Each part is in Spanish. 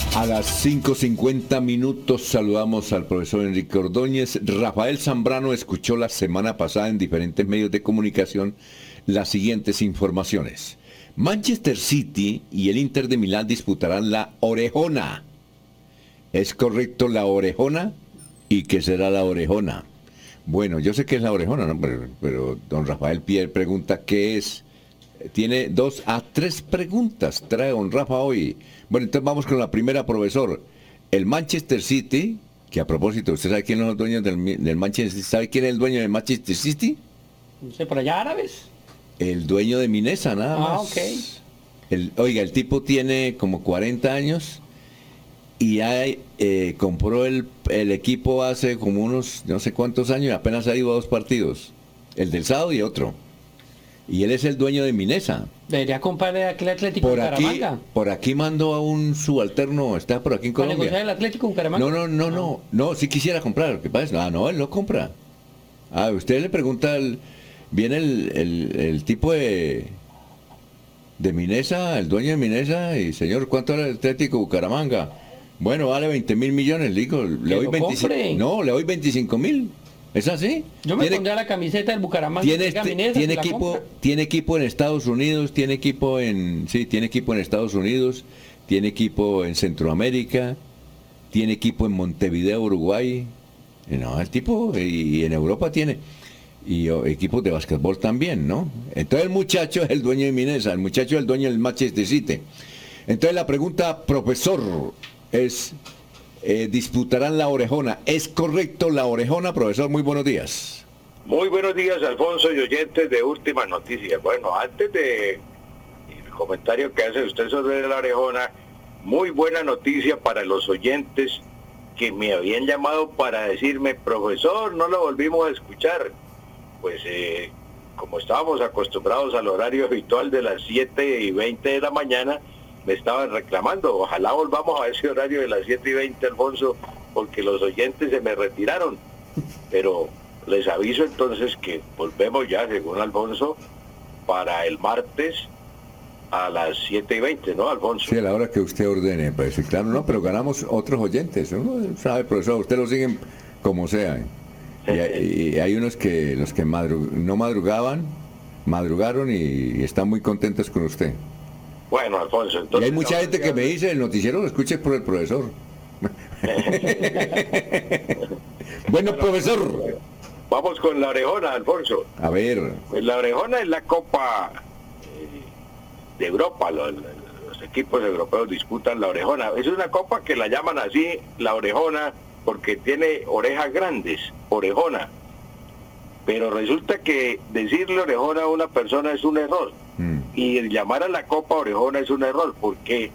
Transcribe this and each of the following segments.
A las 5:50 saludamos al profesor Enrique Ordóñez. Rafael Zambrano escuchó la semana pasada en diferentes medios de comunicación las siguientes informaciones. Manchester City y el Inter de Milán disputarán la Orejona. ¿Es correcto la Orejona? ¿Y qué será la Orejona? Bueno, yo sé que es la Orejona, ¿no? Pero don Rafael Pierre pregunta qué es. Tiene 2 a 3 preguntas, trae don Rafa hoy. Bueno, entonces vamos con la primera, profesor. El Manchester City, que a propósito, ¿usted sabe quién son los dueños del Manchester City? ¿Sabe quién es el dueño del Manchester City? No sé, por allá árabes. El dueño de Minesa, nada más. Ok. Oiga, el tipo tiene como 40 años y ya compró el equipo hace como unos no sé cuántos años y apenas ha ido a 2 partidos. El del sábado y otro. Y él es el dueño de Minesa. Debería comprarle aquel Atlético en Bucaramanga. Por aquí mando a un subalterno, está por aquí en Colombia. ¿Para negociar el Atlético en Bucaramanga? No, sí quisiera comprar, lo que pasa es, no, él no compra. Usted le pregunta, viene el tipo de Minesa, el dueño de Minesa, y señor, ¿cuánto vale el Atlético Bucaramanga? Bueno, vale 20.000 millones, le digo, le doy 25, no, le doy 25.000. ¿Es así? Yo me pondría la camiseta del Bucaramanga. Tiene equipo en Estados Unidos, tiene equipo en Estados Unidos, tiene equipo en Centroamérica, tiene equipo en Montevideo, Uruguay. No, el tipo, y en Europa tiene, y equipos de básquetbol también, ¿no? Entonces el muchacho es el dueño de Minesa, el muchacho es el dueño del Manchester City. Entonces la pregunta, profesor, es... disputarán la Orejona. ¿Es correcto la Orejona, profesor? Muy buenos días. Muy buenos días, Alfonso, y oyentes de Últimas Noticias. Bueno, antes de el comentario que hace usted sobre la Orejona, muy buena noticia para los oyentes que me habían llamado para decirme, profesor, no lo volvimos a escuchar. Pues como estábamos acostumbrados al horario habitual de las 7:20 de la mañana, me estaban reclamando. Ojalá volvamos a ese horario de las 7:20, Alfonso, porque los oyentes se me retiraron. Pero les aviso entonces que volvemos ya, según Alfonso, para el martes a las 7:20, ¿no, Alfonso? Sí, a la hora que usted ordene, pues claro, no, pero ganamos otros oyentes. Uno sabe, profesor, usted lo siguen como sea. Y hay unos que los que no madrugaron y están muy contentos con usted. Bueno, Alfonso, entonces... Y hay mucha gente que me dice, el noticiero lo escuche por el profesor. Bueno, profesor. Vamos con la Orejona, Alfonso. A ver. Pues la Orejona es la Copa de Europa. Los equipos europeos disputan la Orejona. Es una copa que la llaman así, la Orejona, porque tiene orejas grandes, Orejona. Pero resulta que decirle Orejona a una persona es un error. Y llamar a la Copa Orejona es un error, porque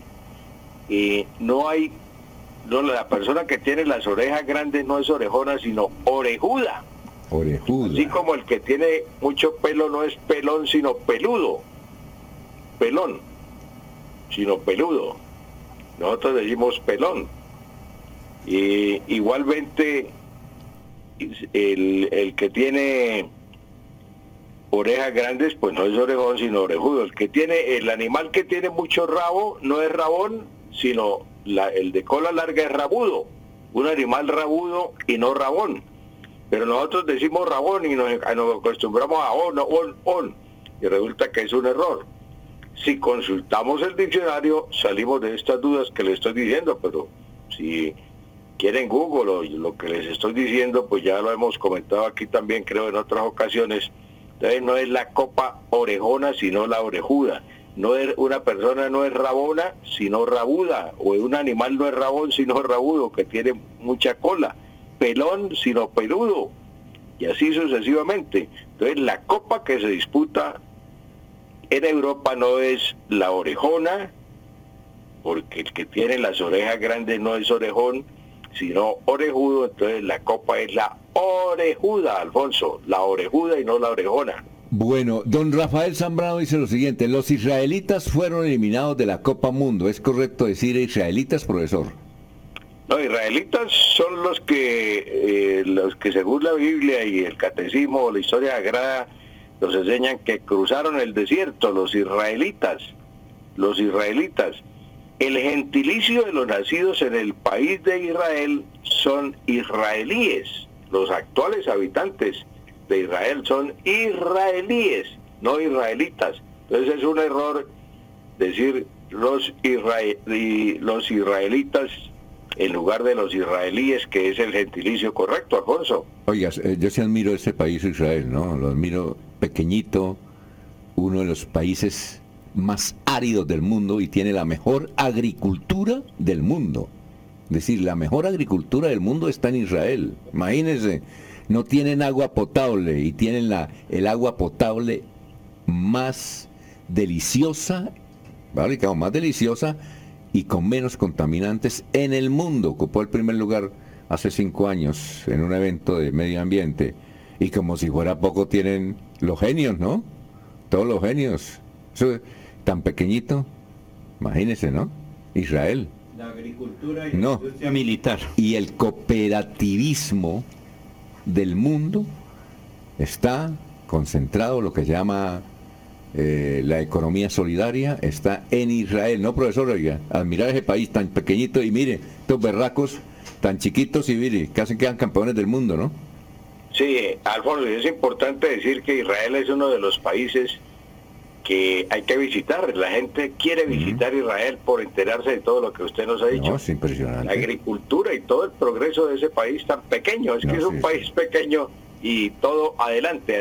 la persona que tiene las orejas grandes no es orejona, sino orejuda. Orejuda. Así como el que tiene mucho pelo no es pelón, sino peludo. Pelón, sino peludo. Nosotros decimos pelón. Y igualmente el que tiene orejas grandes, pues no es orejón, sino orejudo. El animal que tiene mucho rabo no es rabón, sino el de cola larga es rabudo. Un animal rabudo y no rabón. Pero nosotros decimos rabón y nos acostumbramos a on. Y resulta que es un error. Si consultamos el diccionario, salimos de estas dudas que les estoy diciendo, pero si quieren Google o lo que les estoy diciendo, pues ya lo hemos comentado aquí también, creo, en otras ocasiones. Entonces no es la Copa Orejona, sino la orejuda. Una persona no es rabona, sino rabuda. O un animal no es rabón, sino rabudo, que tiene mucha cola. Pelón, sino peludo. Y así sucesivamente. Entonces la copa que se disputa en Europa no es la orejona, porque el que tiene las orejas grandes no es orejón, sino orejudo. Entonces la copa es la orejuda, Alfonso, la orejuda y no la orejona. Bueno, don Rafael Zambrano dice lo siguiente: los israelitas fueron eliminados de la Copa Mundo. ¿Es correcto decir israelitas, profesor? No, israelitas son los que según la Biblia y el catecismo o la historia sagrada nos enseñan que cruzaron el desierto, los israelitas. El gentilicio de los nacidos en el país de Israel son israelíes. Los actuales habitantes de Israel son israelíes, no israelitas. Entonces es un error decir los israelitas en lugar de los israelíes, que es el gentilicio correcto, Alfonso. Oiga, yo sí admiro ese país Israel, ¿no? Lo admiro pequeñito, uno de los países más áridos del mundo y tiene la mejor agricultura del mundo. Es decir, la mejor agricultura del mundo está en Israel. Imagínense, no tienen agua potable y tienen el agua potable más deliciosa, ¿vale? Más deliciosa y con menos contaminantes en el mundo. Ocupó el primer lugar hace 5 años en un evento de medio ambiente. Y como si fuera poco tienen los genios, ¿no? Todos los genios. Eso, tan pequeñito, imagínense, ¿no? Israel. La agricultura y la industria militar. Y el cooperativismo del mundo está concentrado, lo que se llama la economía solidaria, está en Israel. No, profesor, oiga, admirar ese país tan pequeñito y mire, estos berracos tan chiquitos y mire, casi quedan campeones del mundo, ¿no? Sí, Alfonso, es importante decir que Israel es uno de los países que hay que visitar. La gente quiere visitar Israel por enterarse de todo lo que usted nos ha dicho. No, es impresionante. La agricultura y todo el progreso de ese país tan pequeño. Es que es un país pequeño y todo adelante.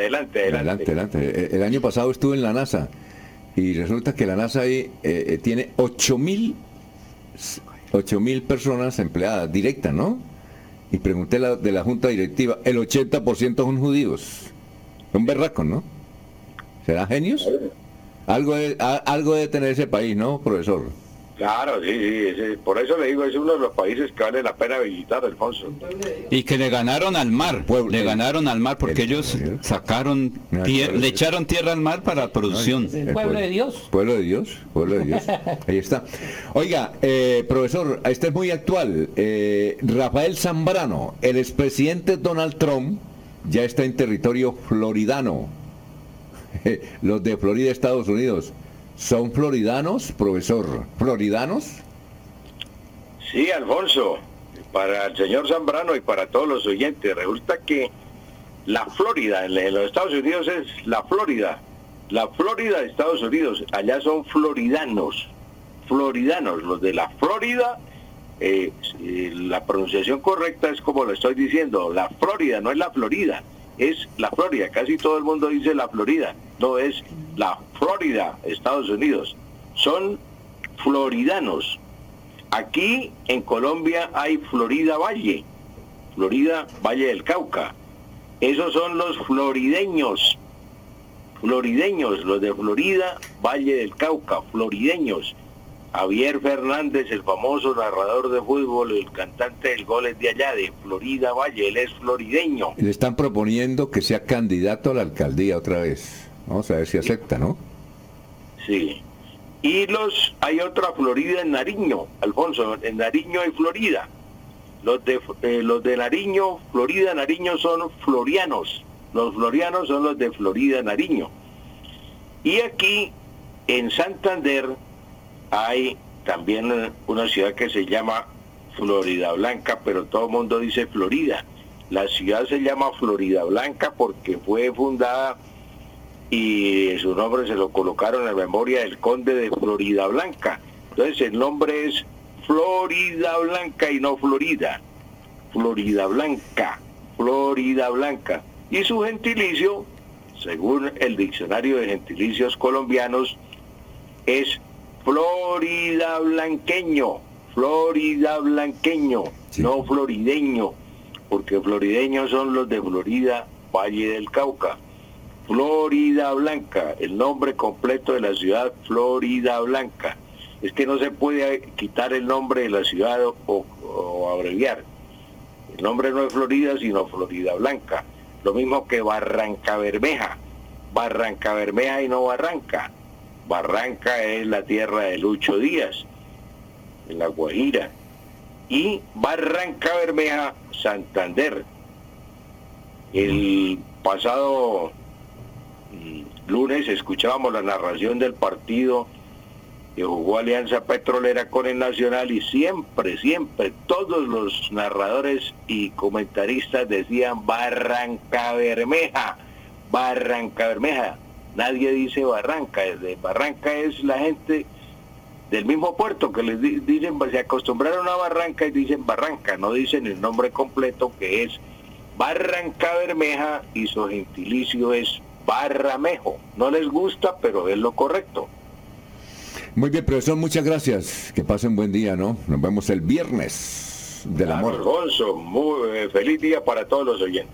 El año pasado estuve en la NASA y resulta que la NASA ahí tiene 8.000 personas empleadas directas, ¿no? Y pregunté de la junta directiva, el 80% son judíos. Son berracos, ¿no? ¿Serán genios? Algo debe tener ese país, ¿no, profesor? Claro, sí, por eso le digo, es uno de los países que vale la pena visitar, Alfonso. Y que le ganaron al mar, ganaron al mar porque ellos sacaron, le echaron tierra al mar para producción. El pueblo de Dios. Pueblo de Dios. Ahí está. Oiga, profesor, este es muy actual. Rafael Zambrano, el expresidente Donald Trump, ya está en territorio floridano. Los de Florida, Estados Unidos, ¿son floridanos, profesor? ¿Floridanos? Sí, Alfonso, para el señor Zambrano y para todos los oyentes, resulta que la Florida, en los Estados Unidos es la Florida de Estados Unidos, allá son floridanos, los de la Florida, la pronunciación correcta es como lo estoy diciendo, la Florida, no es la Florida. Es la Florida, casi todo el mundo dice la Florida, no es la Florida, Estados Unidos, son floridanos. Aquí en Colombia hay Florida Valle del Cauca, esos son los florideños, los de Florida Valle del Cauca, florideños. Javier Fernández, el famoso narrador de fútbol, el cantante del gol es de allá, de Florida Valle, él es florideño. Le están proponiendo que sea candidato a la alcaldía otra vez. Vamos a ver si acepta, ¿no? Sí. Y hay otra Florida en Nariño, Alfonso, en Nariño hay Florida. Los de Nariño, Florida, Nariño son florianos. Los florianos son los de Florida, Nariño. Y aquí, en Santander, hay también una ciudad que se llama Floridablanca, pero todo el mundo dice Florida. La ciudad se llama Floridablanca porque fue fundada y su nombre se lo colocaron en memoria del conde de Floridablanca. Entonces el nombre es Floridablanca y no Florida. Floridablanca. Y su gentilicio, según el diccionario de gentilicios colombianos, es floridablanqueño, sí. No florideño, porque florideños son los de Florida, Valle del Cauca. Floridablanca, el nombre completo de la ciudad, Floridablanca. Es que no se puede quitar el nombre de la ciudad o abreviar. El nombre no es Florida, sino Floridablanca. Lo mismo que Barrancabermeja y no Barranca. Barranca es la tierra de Lucho Díaz, en La Guajira, y Barrancabermeja, Santander. El pasado lunes escuchábamos la narración del partido que jugó Alianza Petrolera con el Nacional, y siempre, todos los narradores y comentaristas decían Barranca Bermeja. Nadie dice Barranca, Barranca es la gente del mismo puerto que les dicen, se acostumbraron a Barranca y dicen Barranca, no dicen el nombre completo, que es Barranca Bermeja, y su gentilicio es Barramejo. No les gusta, pero es lo correcto. Muy bien, profesor, muchas gracias. Que pasen buen día, ¿no? Nos vemos el viernes del amor. Alfonso, muy feliz día para todos los oyentes.